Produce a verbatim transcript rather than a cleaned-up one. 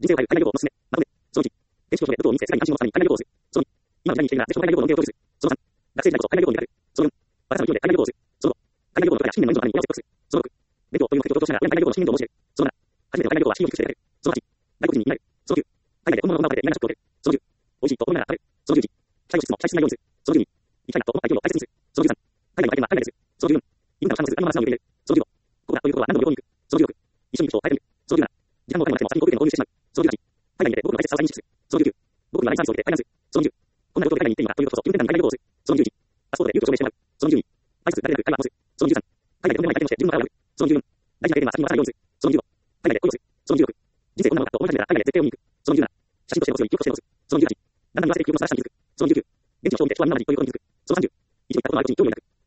人生を変える海外旅行のすすめ。まとめ。そのいち、現地教書で武道を見せ世界に安心をために海外旅行をする。そのに、今の時代に危険なぜ海外旅行の恩恵を享受する。そのさん、学生時代こそ海外旅行に出かける。そのよん、私の勢いで海外旅行をする。そのご、海外旅行のことや資金面の援助のために親を説得する。そのろく、勉強という目的を強調しながら親に海外旅行の資金面を申し出る。そのなな、初めての海外旅行は資金を寄付して出かける。そのはち、外国人になる。そのきゅう、海外で本物の女を食べて嫌なショックを受ける。そのじゅう、美味しいと思いながら食べる。そのじゅういち、期待の質も期待しないようにする。そのじゅうに、行きたいなと思った相手を大切にする。そのじゅうさん、海外の体験は海外でする。そのじゅうよん、インターのチャンス、あのまま素直に受け入れる。そのじゅうご、ここだということは何度も旅行に行く。そのじゅうろく、一緒に行く人を変えてみる。そのじゅうなな、時間もお金もなくても先に航空券を購入してしまう。そのじゅうはち、海外に出て僕の大切さを再認識する。そのじゅうきゅう、僕にはラインサービスを受けてファイナンス。そのじゅう、こんなことで海外に行っていいのかということこそ、有限な海外旅行をする。そのじゅういち、パスポートで入居証明してもらう。そのじゅうに、愛する誰でなく会話をする。そのじゅうさん、海外でとんでもない体験をして自分の体を破る。そのじゅうよん、大事な経験は先に渡さないようにする。そのじゅうご、海外で恋をする。そのじゅうろく、人生こんなものかと思い始めたら海外で絶対を見に行く。そのじゅうなな、写真として残すように記憶として残す。そのじゅうはち、だんだん言わせて記憶の正しさに気づく。そのじゅうきゅう、現地の証明で人は今までにということに気づく。そのさんじゅう、一度行ったことのある土地に興味を抱く。